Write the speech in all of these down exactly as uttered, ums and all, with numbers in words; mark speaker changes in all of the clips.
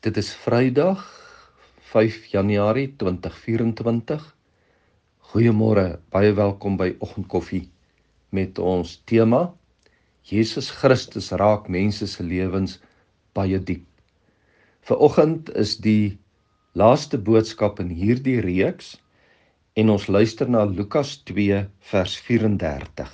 Speaker 1: Dit is Vrydag, vyf Januarie twintig vyf-en-twintig. Goeiemôre, baie welkom by Oggendkoffie met ons tema Jesus Christus raak mense se lewens baie diep. Vanoggend is die laaste boodskap in hierdie reeks en ons luister na Lukas twee vers vyf-en-dertig.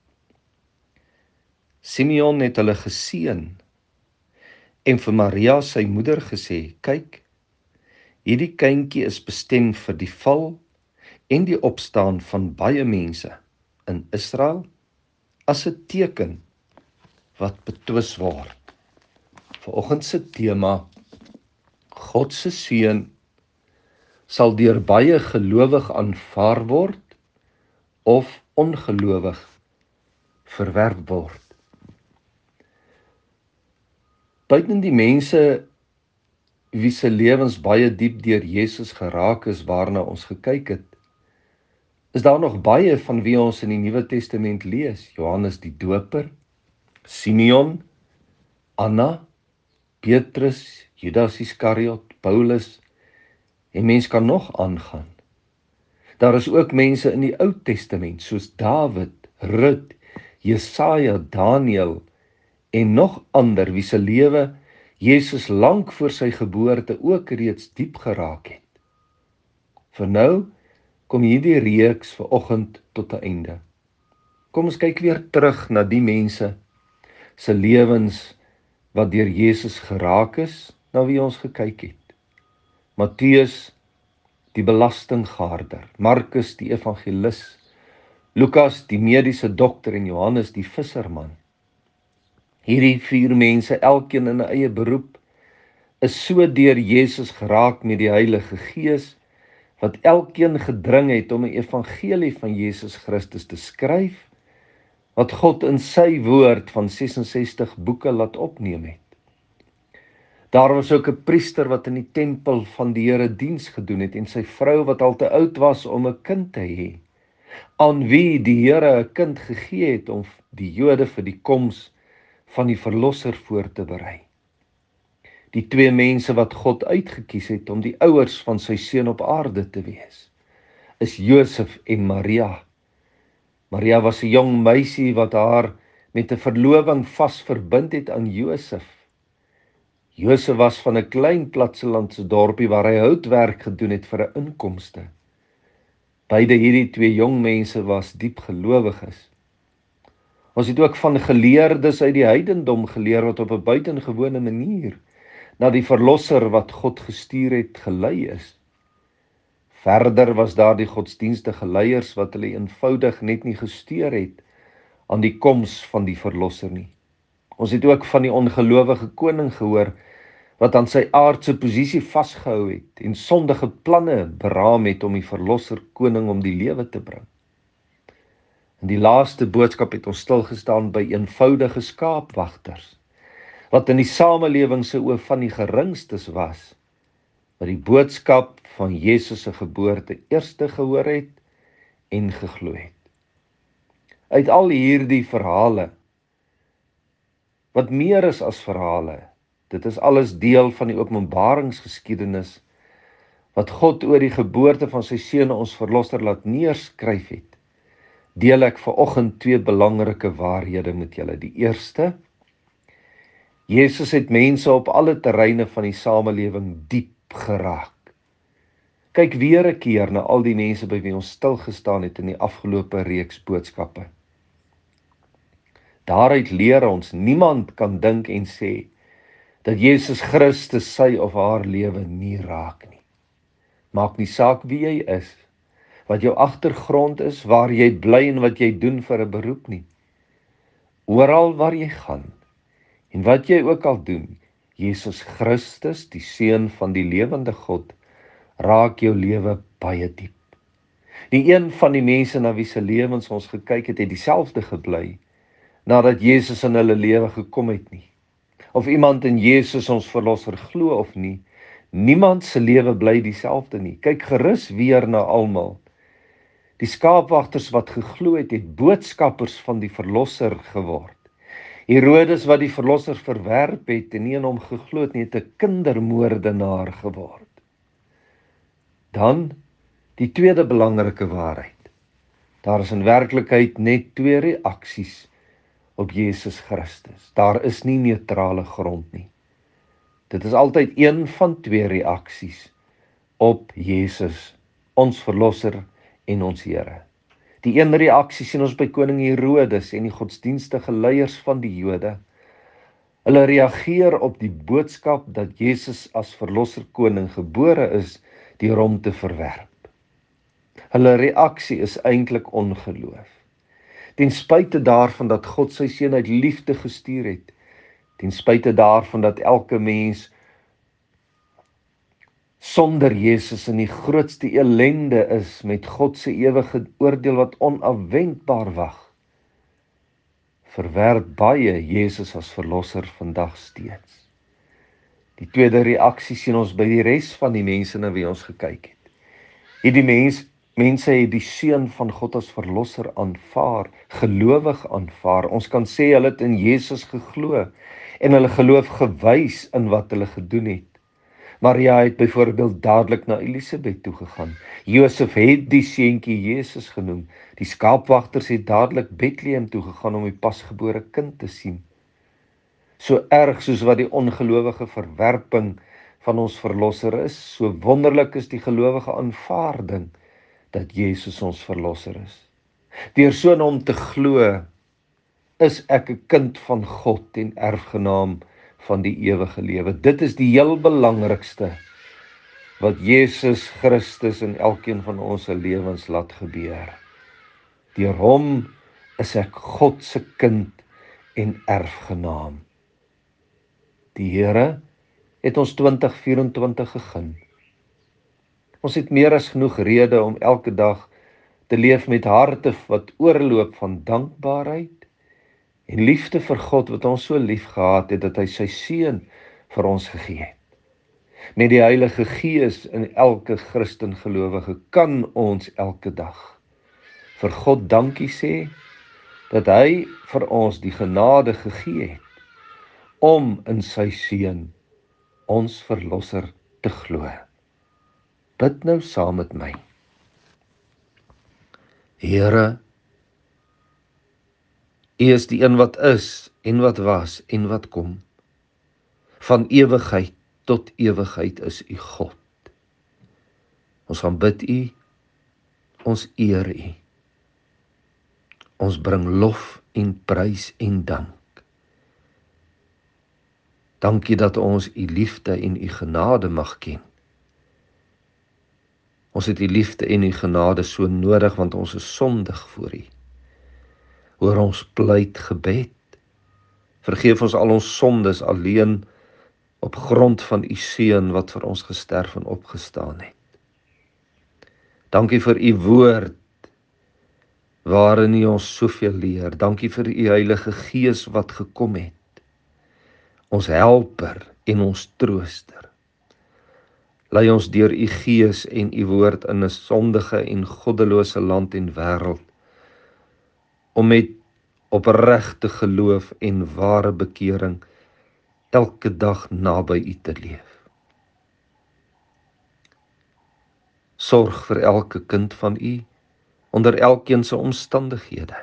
Speaker 1: Simeon het hulle geseën en vir Maria sy moeder gesê: "Kyk, hierdie kindjie is bestem vir die val en die opstaan van baie mense in Israel as 'n teken wat betwis word." Vanoggend se tema: God se seën sal deur baie gelowig aanvaar word of ongelowig verwerp word. Buiten die mense wie se lewens baie diep deur Jesus geraak is waarna ons gekyk het, is daar nog baie van wie ons in die Nuwe Testament lees. Johannes die Doper, Simeon, Anna, Petrus, Judas Iskariot, Paulus, en mens kan nog aangaan. Daar is ook mense in die Ou Testament soos Dawid, Rut, Jesaja, Daniël en nog ander wie se lewe Jesus lank voor sy geboorte ook reeds diep geraak het. Vir nou kom hierdie reeks vanoggend tot 'n einde. Kom ons kyk weer terug na die mense se lewens wat deur Jesus geraak is, na wie ons gekyk het. Matteus, die belastinggaarder, Markus, die evangelis, Lukas, die mediese dokter en Johannes, die visserman. Hierdie vier mense, elkeen in 'n eie beroep, is so deur Jesus geraak met die Heilige Gees, wat elkeen gedring het om 'n evangelie van Jesus Christus te skryf, wat God in sy woord van ses en sestig boeke laat opneem het. Daar was ook 'n priester wat in die tempel van die Here diens gedoen het en sy vrou wat al te oud was om 'n kind te hê, aan wie die Here 'n kind gegee het om die Jode vir die koms van die verlosser voor te berei. Die twee mense wat God uitgekies het om die ouers van sy seun op aarde te wees, is Josef en Maria. Maria was 'n jong meisie wat haar met 'n verloving vas verbind het aan Josef. Josef was van 'n klein platselandse dorpie waar hy houtwerk gedoen het vir 'n inkomste. Beide hierdie twee jong mense was diep gelowiges. Ons het ook van geleerdes uit die heidendom geleer wat op 'n buitengewone manier na die verlosser wat God gestuur het gelei is. Verder was daar die godsdienstige leiers wat hulle eenvoudig net nie gesteer het aan die koms van die verlosser nie. Ons het ook van die ongelowige koning gehoor wat aan sy aardse posisie vasgehou het en sondige planne beraam het om die verlosser koning om die lewe te bring. In die laaste boodskap het ons stilgestaan by eenvoudige skaapwagters, wat in die samelewing se oë van die geringstes was, wat die boodskap van Jesus se geboorte eerste gehoor het en geglo het. Uit al hierdie verhale, wat meer is as verhale, dit is alles deel van die openbaringsgeskiedenis, wat God oor die geboorte van sy seun ons verlosser laat neerskryf het, deel ek vanoggend twee belangrike waarhede met julle. Die eerste, Jesus het mense op alle terreine van die samelewing diep geraak. Kyk weer 'n keer na al die mense by wie ons stilgestaan het in die afgelope reeks boodskappe. Daaruit leer ons, niemand kan dink en sê dat Jesus Christus sy of haar lewe nie raak nie. Maak nie saak wie jy is, wat jou agtergrond is, waar jy bly en wat jy doen vir 'n beroep nie. Oral waar jy gaan en wat jy ook al doen, Jesus Christus, die Seun van die lewende God, raak jou lewe baie diep. Die een van die mense na wie se lewens ons gekyk het, het dieselfde gebly nadat Jesus in hulle lewe gekom het nie. Of iemand in Jesus ons verlosser glo of nie, niemand se lewe bly dieselfde nie. Kyk gerus weer na almal. Die skaapwagters wat geglo het, het boodskappers van die verlosser geword. Herodes wat die verlosser verwerp het en nie in hom geglo het nie, het 'n kindermoordenaar geword. Dan die tweede belangrike waarheid. Daar is in werklikheid net twee reaksies op Jesus Christus. Daar is nie neutrale grond nie. Dit is altyd een van twee reaksies op Jesus, ons verlosser en ons Here. Die een reaksie sien ons by koning Herodes en die godsdienstige leiers van die Jode. Hulle reageer op die boodskap dat Jesus as verlosser koning gebore is deur hom te verwerp. Hulle reaksie is eintlik ongeloof. Ten spyte daarvan dat God sy seun uit liefde gestuur het, ten spyte daarvan dat elke mens sonder Jesus in die grootste ellende is met God se ewige oordeel wat onafwendbaar wag, verwerp baie Jesus as verlosser vandag steeds. Die tweede reaksie sien ons by die res van die mense na wie ons gekyk het. Hierdie mens, mense het die seun van God as verlosser aanvaar, gelowig aanvaar. Ons kan sê hulle het in Jesus geglo en hulle geloof gewys in wat hulle gedoen het. Maria het byvoorbeeld dadelik na Elisabeth toegegaan. Josef het die seentjie Jesus genoem. Die skaapwagters het dadelik Bethlehem toegegaan om die pasgebore kind te sien. So erg soos wat die ongelowige verwerping van ons verlosser is, so wonderlik is die gelowige aanvaarding dat Jesus ons verlosser is. Deur so in hom te glo, is ek 'n kind van God en erfgenaam van die ewige lewe. Dit is die heel belangrikste wat Jesus Christus in elkeen van ons se lewens laat gebeur. Deur hom is ek God se kind en erfgenaam. Die Here het ons twintig vyf-en-twintig gegee. Ons het meer as genoeg rede om elke dag te leef met harte wat oorloop van dankbaarheid en liefde vir God wat ons so lief gehad het dat hy sy seun vir ons gegee het. Met die Heilige Gees in elke Christen gelowige kan ons elke dag vir God dankie sê dat hy vir ons die genade gegee het om in sy seun ons verlosser te glo. Bid nou saam met my. Here, U is die een wat is en wat was en wat kom. Van ewigheid tot ewigheid is U God. Ons gaan bid U, ons eer U. Ons bring lof en prys en dank. Dankie dat ons U liefde en U genade mag ken. Ons het U liefde en U genade so nodig want ons is sondig voor U. Hoor ons pleit gebed. Vergeef ons al ons sondes alleen op grond van U seun wat vir ons gesterf en opgestaan het. Dankie vir U woord waarin U ons soveel leer. Dankie vir U Heilige Gees wat gekom het. Ons helper en ons trooster. Lei ons deur U Gees en U woord in 'n sondige en goddelose land en wêreld om met opregte geloof en ware bekering elke dag naby U te leef. Sorg vir elke kind van U onder elkeen se omstandighede.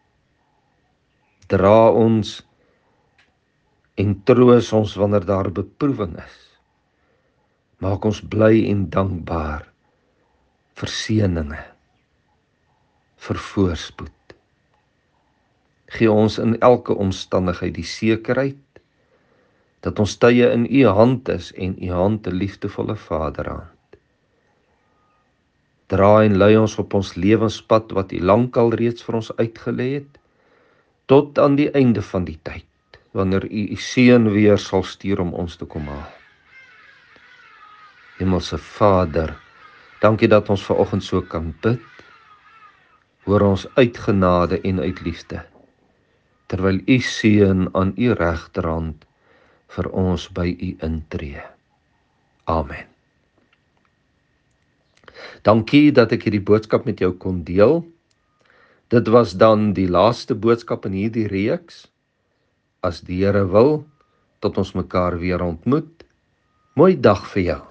Speaker 1: Dra ons en troos ons wanneer daar beproewing is. Maak ons bly en dankbaar vir seëninge, vir voorspoed. Gee ons in elke omstandigheid die sekerheid dat ons tye in U hand is en U hand 'n liefdevolle Vaderhand. Dra en lei ons op ons lewenspad wat U lankal reeds vir ons uitgelê het, tot aan die einde van die tyd, wanneer U U seun weer sal stuur om ons te kom haal. Hemelse Vader, dankie dat ons vanoggend so kan bid. Hoor ons uit genade en uit liefde, terwyl U seun aan U regterhand vir ons by U intree. Amen. Dankie dat ek hierdie boodskap met jou kon deel. Dit was dan die laaste boodskap in hierdie reeks. as die Here wil, tot ons mekaar weer ontmoet. Mooi dag vir jou.